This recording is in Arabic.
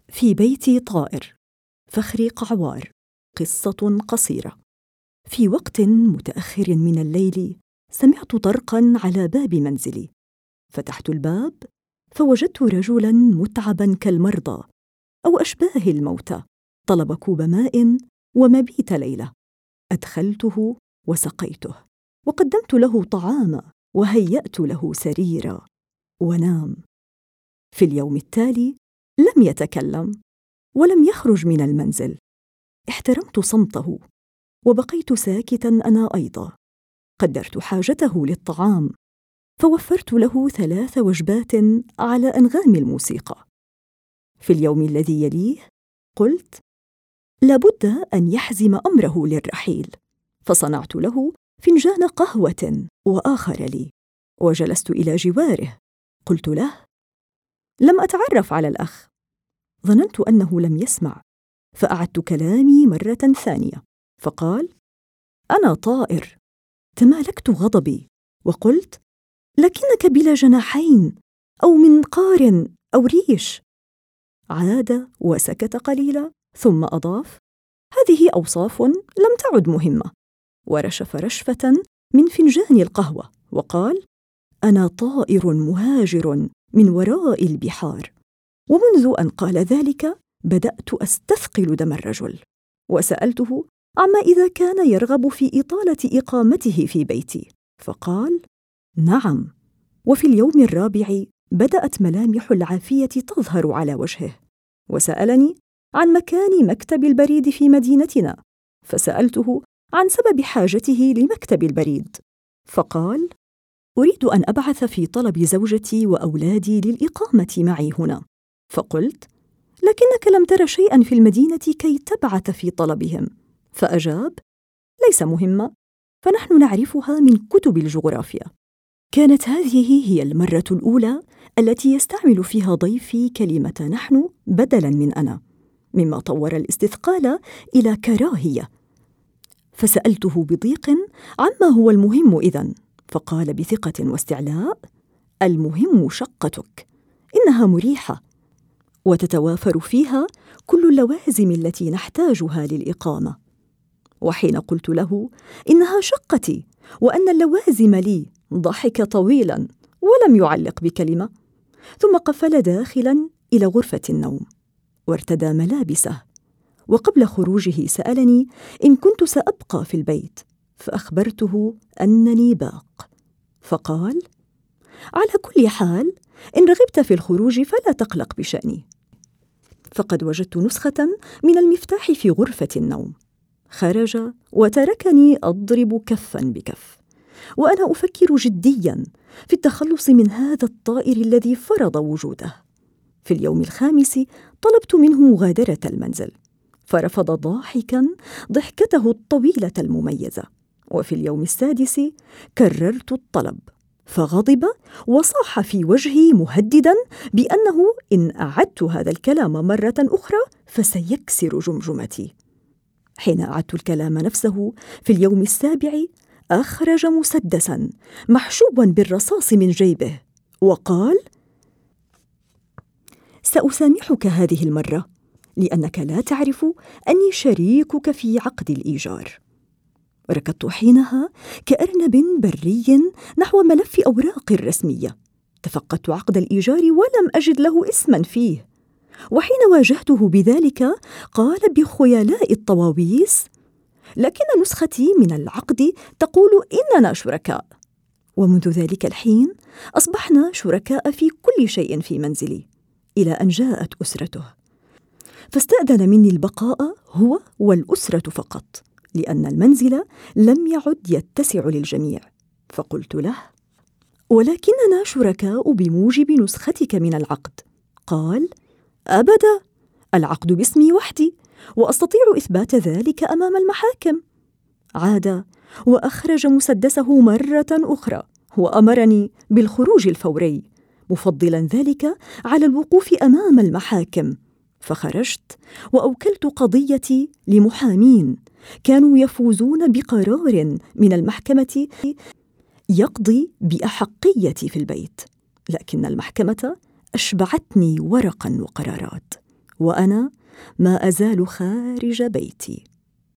في بيتي طائر، فخري قعوار. قصة قصيرة. في وقت متأخر من الليل سمعت طرقاً على باب منزلي، فتحت الباب فوجدت رجلاً متعباً كالمرضى أو أشباه الموتى، طلب كوب ماء ومبيت ليلة. أدخلته وسقيته وقدمت له طعاما وهيأت له سريرا ونام. في اليوم التالي لم يتكلم ولم يخرج من المنزل. احترمت صمته وبقيت ساكتاً أنا أيضا. قدرت حاجته للطعام فوفرت له 3 وجبات على أنغام الموسيقى. في اليوم الذي يليه قلت لابد أن يحزم أمره للرحيل، فصنعت له فنجان قهوة وآخر لي وجلست إلى جواره. قلت له لم أتعرف على الأخ. ظننت أنه لم يسمع، فأعدت كلامي مرة ثانية، فقال أنا طائر. تمالكت غضبي وقلت لكنك بلا جناحين أو منقار أو ريش. عاد وسكت قليلا ثم أضاف هذه أوصاف لم تعد مهمة، ورشف رشفة من فنجان القهوة وقال أنا طائر مهاجر من وراء البحار. ومنذ أن قال ذلك بدأت أستثقل دم الرجل، وسألته عما إذا كان يرغب في إطالة إقامته في بيتي، فقال نعم. وفي اليوم الرابع بدأت ملامح العافية تظهر على وجهه، وسألني عن مكان مكتب البريد في مدينتنا، فسألته عن سبب حاجته لمكتب البريد، فقال أريد أن أبعث في طلب زوجتي وأولادي للإقامة معي هنا. فقلت لكنك لم تر شيئاً في المدينة كي تبعث في طلبهم. فأجاب ليس مهمة، فنحن نعرفها من كتب الجغرافيا. كانت هذه هي المرة الأولى التي يستعمل فيها ضيفي كلمة نحن بدلاً من أنا، مما طور الاستثقال إلى كراهية. فسألته بضيق عما هو المهم إذن، فقال بثقة واستعلاء المهم شقتك، إنها مريحة وتتوافر فيها كل اللوازم التي نحتاجها للإقامة. وحين قلت له إنها شقتي وأن اللوازم لي ضحك طويلاً ولم يعلق بكلمة، ثم قفل داخلاً إلى غرفة النوم وارتدى ملابسه. وقبل خروجه سألني إن كنت سأبقى في البيت، فأخبرته أنني باق، فقال على كل حال إن رغبت في الخروج فلا تقلق بشأني. فقد وجدت نسخة من المفتاح في غرفة النوم. خرج وتركني أضرب كفاً بكف، وأنا أفكر جدياً في التخلص من هذا الطائر الذي فرض وجوده. في اليوم الخامس طلبت منه مغادرة المنزل، فرفض ضاحكاً ضحكته الطويلة المميزة. وفي اليوم السادس كررت الطلب، فغضب وصاح في وجهي مهدداً بأنه إن أعدت هذا الكلام مرة أخرى فسيكسر جمجمتي. حين أعدت الكلام نفسه في اليوم السابع أخرج مسدساً محشوباً بالرصاص من جيبه وقال سأسامحك هذه المرة لأنك لا تعرف أني شريكك في عقد الإيجار. ركضت حينها كأرنب بري نحو ملف أوراق رسمية، تفقدت عقد الإيجار ولم أجد له اسماً فيه. وحين واجهته بذلك قال بخيلاء الطواويس لكن نسختي من العقد تقول إننا شركاء. ومنذ ذلك الحين أصبحنا شركاء في كل شيء في منزلي، إلى أن جاءت أسرته، فاستأذن مني البقاء هو والأسرة فقط، لأن المنزل لم يعد يتسع للجميع. فقلت له ولكننا شركاء بموجب نسختك من العقد. قال أبدا، العقد باسمي وحدي وأستطيع إثبات ذلك أمام المحاكم. عاد وأخرج مسدسه مرة أخرى وأمرني بالخروج الفوري، مفضلا ذلك على الوقوف أمام المحاكم. فخرجت وأوكلت قضيتي لمحامين كانوا يفوزون بقرار من المحكمة يقضي بأحقيتي في البيت، لكن المحكمة أشبعتني ورقا وقرارات، وأنا ما أزال خارج بيتي.